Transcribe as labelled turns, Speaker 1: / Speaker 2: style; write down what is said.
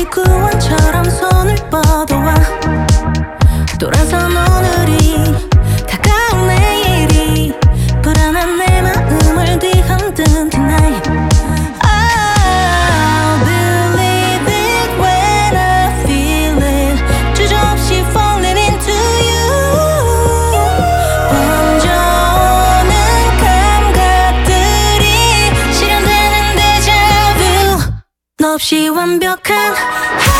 Speaker 1: 마치 구원처럼 손을 뻗어와 돌아선 오늘이 다가온 내일이 불안한 내 마음을 뒤흔든 tonight. I'll believe it when I feel it. 주저없이 falling into you. 번져오는 감각들이 실현되는 데자뷰. 너 없이 완벽한